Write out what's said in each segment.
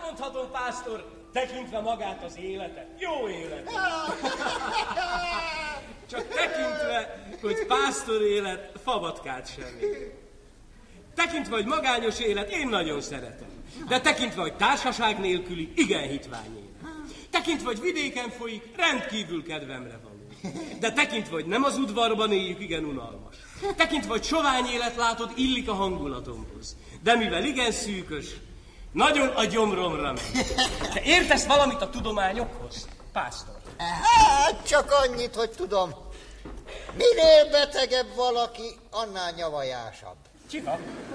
mondhatom, pásztor, tekintve magát az életet. Jó élet. Csak tekintve, hogy pásztor élet fabatkát sem ér. Tekintve, hogy magányos élet, én nagyon szeretem. De tekintve, hogy társaság nélküli, igen hitvány élet. Tekintve, hogy vidéken folyik, rendkívül kedvemre való. De tekintve, hogy nem az udvarban éljük, igen unalmas. Tekintve, hogy sovány élet látod, illik a hangulatomhoz. De mivel igen szűkös, nagyon a gyomromra megy. Te értesz valamit a tudományokhoz, pásztor? Hát, csak annyit, hogy tudom. Minél betegebb valaki, annál nyavajásabb. Csiha.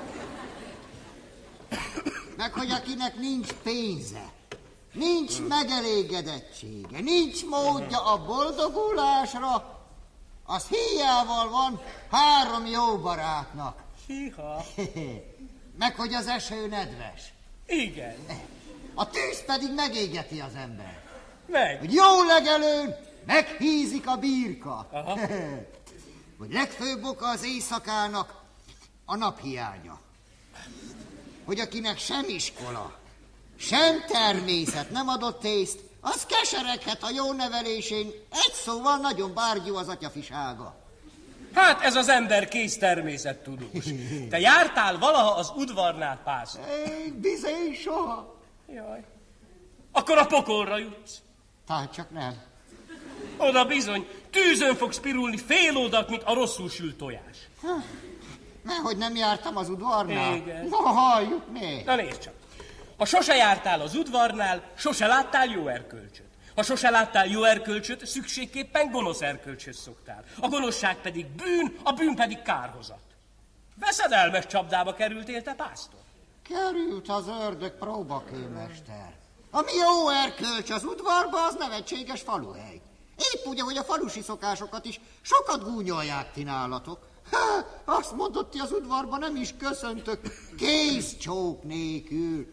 Meg hogy akinek nincs pénze, nincs megelégedettsége, nincs módja a boldogulásra, az híjával van 3 jó barátnak. Hiha. Meg hogy az eső nedves. Igen. A tűz pedig megégeti az ember. Meg. Hogy jó legelőn meghízik a birka. Hogy legfőbb oka az éjszakának a naphiánya. Hogy akinek sem iskola, sem természet nem adott észt, az kesereghet a jó nevelésén, egy szóval nagyon bárgyú az atyafisága. Hát ez az ember kész természettudós. Te jártál valaha az udvarnál, pásztor? Bizony soha. Jaj. Akkor a pokolra jutsz. Tehát csak nem. Oda bizony, tűzön fogsz pirulni fél ódat, mint a rosszul sült tojás. Nehogy nem jártam az udvarnál. Igen. Na, halljuk még. Na nézd csak. Ha sose jártál az udvarnál, sose láttál jó erkölcsöt. Ha sose láttál jó erkölcsöt, szükségképpen gonosz erkölcsöt szoktál. A gonoszság pedig bűn, a bűn pedig kárhozat. Veszedelmes csapdába kerültél, te pásztor? Került az ördög próbakőmester. Ami jó erkölcs az udvarba, az nevetséges faluhely. Épp úgy, hogy a falusi szokásokat is sokat gúnyolják ti nálatok. Azt mondott, ti az udvarban nem is köszöntök, kézcsók nélkül.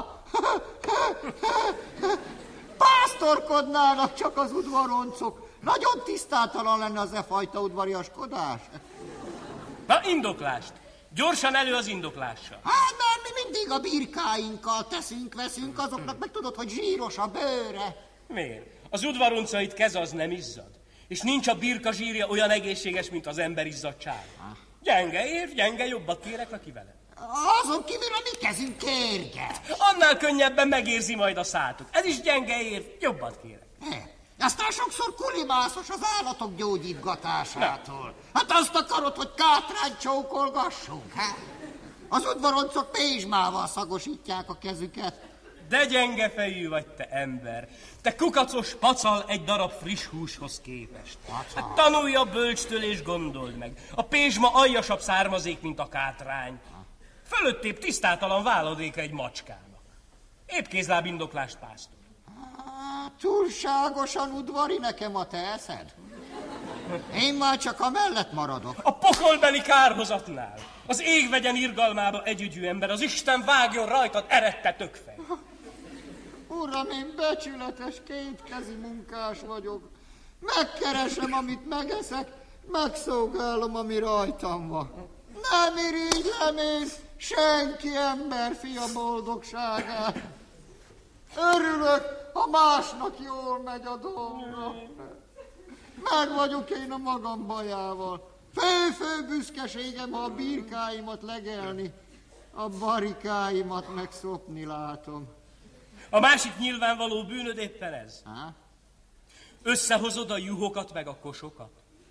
Pásztorkodnának csak az udvaroncok. Nagyon tisztátalan lenne az e fajta udvariaskodás. Na, indoklást. Gyorsan elő az indoklással. Hát, mert mi mindig a birkáinkkal teszünk-veszünk, azoknak meg tudod, hogy zsíros a bőre. Miért? Az udvaroncait kez az nem izzad. És nincs a birka zsírja olyan egészséges, mint az ember izzadság. Gyenge ér, gyenge, jobbat kérek neki vele. Azon kívül a mi kezünk kérge. Annál könnyebben megérzi majd a szátok. Ez is gyenge ér, jobbat kérek. Aztán sokszor kulimászos az állatok gyógyítgatásától. Hát azt akarod, hogy kátrányt csókolgassunk, hát? Az udvaroncok pézsmával szagosítják a kezüket. De gyenge fejű vagy, te ember. Te kukacos pacal egy darab friss húshoz képest. Hát tanulj a bölcstől és gondold meg. A pézsma aljasabb származék, mint a kátrány. Fölöttébb tisztátalan váladéka egy macskának. Épp kézláb indoklást, pásztor. Túlságosan udvari nekem a te eszed. Én már csak a mellett maradok. A pokolbeli kárhozatnál. Az ég vegyen irgalmába együgyű ember, az Isten vágjon rajtad erette tökfej. Uram, én becsületes, kétkezi munkás vagyok. Megkeresem, amit megeszek, megszolgálom, ami rajtam van. Nem irigylem én senki emberfia boldogságát. Örülök, ha másnak jól megy a dolga. Meg vagyok én a magam bajával. Fő büszkeségem, ha a birkáimat legelni, a barikáimat megszopni látom. A másik nyilvánvaló bűnöd éppen ez. Összehozod a juhokat meg a kosokat.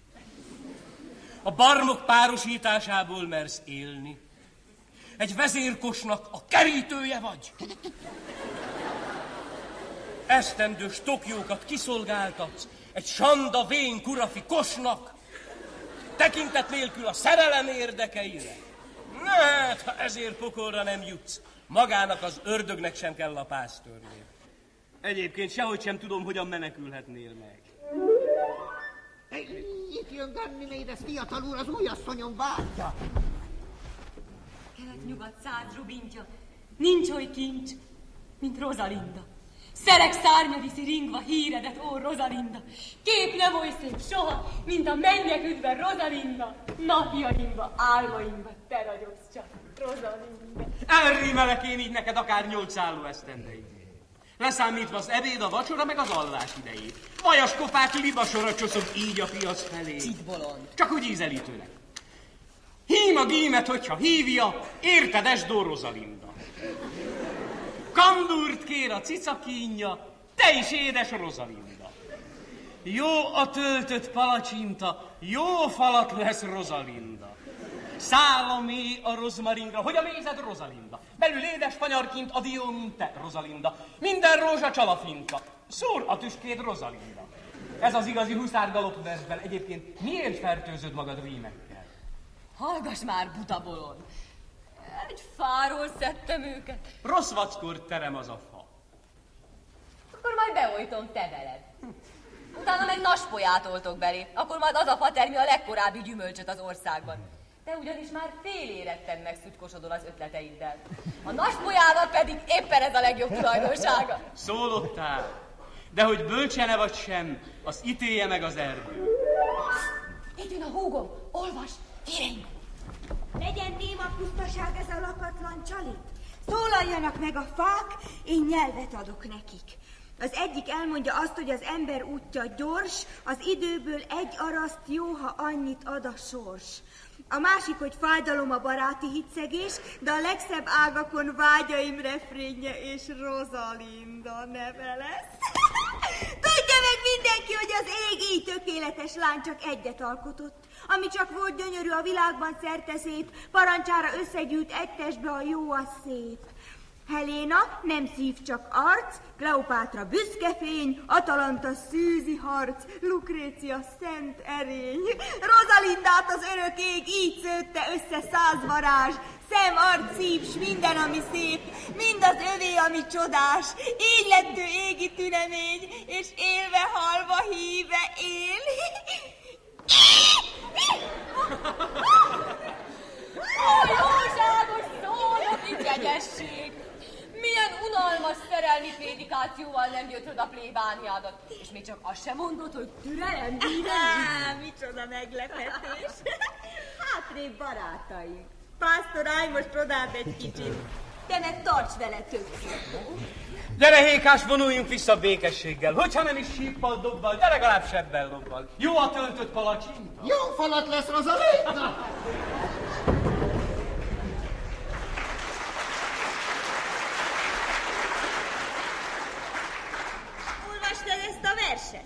A barmok párosításából mersz élni. Egy vezérkosnak a kerítője vagy. Esztendős tokjókat kiszolgáltatsz egy sanda vén kurafi kosnak. Tekintet nélkül a szerelem érdekeire. Hát, ha ezért pokolra nem jutsz, magának az ördögnek sem kell a pásztorné. Egyébként sehogy sem tudom, hogyan menekülhetnél meg. Itt jön Gannimédes fiatal úr, az újasszonyom bátyja. Kelet-nyugat száz rubintja, nincs oly kincs, mint Rosalinda. Szerek szárnya viszi ringva híredet, ó Rosalinda. Kép nem oly szép soha, mint a mennyek üdve Rosalinda. Napjaimba, álmaimba te ragyogsz csak, Rosalinda. Elrímelek én így neked akár 8 szálló esztendeig. Leszámítva az ebéd, a vacsora, meg az alvás idejét. Vajas kopák libasora csoszog így a piac felé. Citbolond. Csak úgy ízelítőnek. Hím a gímet, hogyha hívja, érted, Esdó Rozalinda. Kandúrt kér a cicakínja, te is édes Rozalinda. Jó a töltött palacsinta, jó falat lesz Rozalinda. Szállamé a rozmarinra, hogy a mézed Rozalinda. Belül édes fanyarként a dió, mint te, Rozalinda. Minden rózsa csalafinka, szúr a tüskéd, Rozalinda. Ez az igazi huszárgalop versben. Egyébként miért fertőzöd magad rímekkel? Hallgass már, buta bolond. Egy fáról szedtem őket. Rossz vackor terem az a fa. Akkor majd beojtom te veled. Utána meg naspolyát oltok belé. Akkor majd az a fa termi a legkorábbi gyümölcsöt az országban. Te ugyanis már fél éretten megszütkosodol az ötleteiddel. A naspolyának pedig éppen ez a legjobb tulajdonsága. Szólottál, de hogy bölcsene vagy sem, az ítélje meg az erdő. Itt jön a húgom, olvas, kérem! Legyen néma pusztaság ez a lakatlan csalit. Szólaljanak meg a fák, én nyelvet adok nekik. Az egyik elmondja azt, hogy az ember útja gyors, az időből egy araszt jó, ha annyit ad a sors. A másik, hogy fájdalom a baráti hitszegés, de a legszebb ágakon vágyaim refrénje és Rozalinda neve lesz. Tudja meg mindenki, hogy az ég így tökéletes lány csak egyet alkotott. Ami csak volt gyönyörű a világban szerte szép, parancsára összegyűjt egy testbe a jó, a szép. Helena nem szív, csak arc, Kleopátra büszke fény, Atalanta szűzi harc, Lukrécia szent erény. Rozalindát az örök ég így szőtte össze 100 varázs, szem, arc, szív, s minden, ami szép, mind az övé, ami csodás. Így lett ő égi tünemény, és élve, halva, híve él. Ó, jóságos szónok, itt jegyesség! Milyen unalmas szerelmi prédikációval nem gyötröd a plébániádat. És még csak azt sem mondod, hogy türelem, Micsoda meglepetés. Hátrébb barátaim. Pásztorány, most odád egy kicsit. Te meg tarts vele többször. Gyere, Hékás, vonuljunk vissza békességgel. Hogyha nem is síppal dobbal, de legalább sebbel lobbal. Jó a töltött palacsinta? Jó falat lesz, Rozalinda! Olvastad ezt a verset?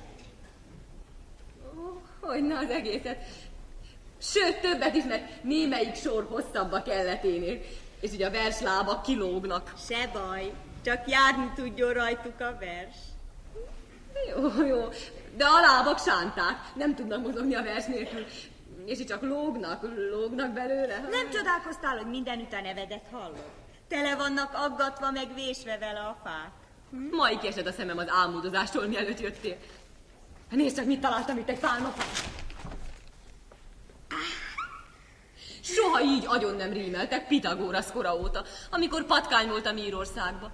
Hogyne az egészet. Sőt, többet is, mert némelyik sor hosszabb a kelleténél. És ugye a verslábak kilógnak. Se baj, csak járni tudjon rajtuk a vers. Jó, de a lábak sánták, nem tudnak mozogni a vers nélkül. És így csak lógnak belőle. Nem csodálkoztál, hogy mindenütt a nevedet hallod? Tele vannak aggatva, meg vésve vele a fák. Ma kiesett a szemem az álmodozástól, mielőtt jöttél. Nézd csak, mit találtam itt egy pálmafán. Soha így agyon nem rímeltek Pitagórasz kora óta, amikor patkány voltam Írországba.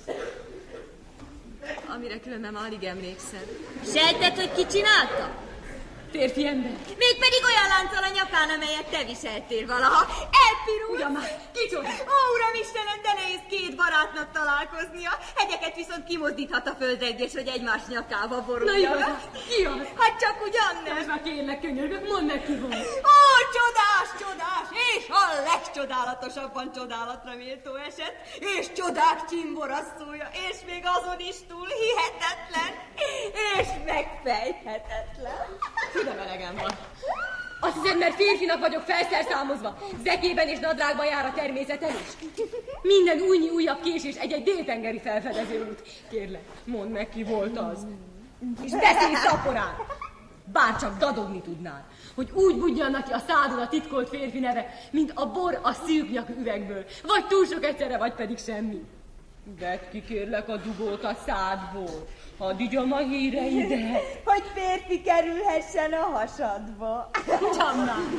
Amire különben alig emlékszem. Sejted, hogy ki csinálta? Férfi ember. Mégpedig olyan lánccal a nyakán, amelyet te viseltél valaha. Elpirult. Ugyan már, kicsoda? Ó, uram Istenem, de nehéz két barátnak találkoznia. Hegyeket viszont kimozdíthat a földrengés, hogy egymás nyakába boruljanak. Na igaz, ki az? Hát csak ugyan nem. Most már kérlek, könyörgök, mondd meg ki van. Ó, csodás, és a legcsodálatosabban csodálatra méltó eset, és csodák csimborasszója, és még azon is túl hihetetlen, és megfejthetetlen. De melegem van. Azt hiszed, mert férfinak vagyok felszerszámozva, zekében és nadrágban jár a természet is. Minden újnyi újabb késés egy-egy déltengeri felfedező út. Kérlek, mondd meg, ki volt az. És beszélj szaporán! Bárcsak dadogni tudnál, hogy úgy budjan ki a szádon a titkolt férfi neve, mint a bor a szűknyakú üvegből, vagy túl sok egyszerre, vagy pedig semmi. Vedd ki, kérlek, a dugót a szádból, hadd igyom a híreidet. Hogy férfi kerülhessen a hasadba. Csamnám!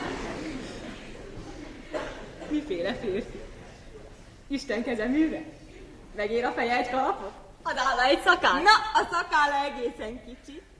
Miféle férfi? Isten keze műve? Megér a feje egy kalapot? Az álla egy szakál? Na, a szakála egészen kicsi.